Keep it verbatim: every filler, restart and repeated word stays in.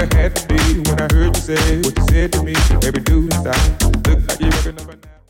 it had to be when I heard you say what you said to me. Baby, do stop. Look like you're working up a now.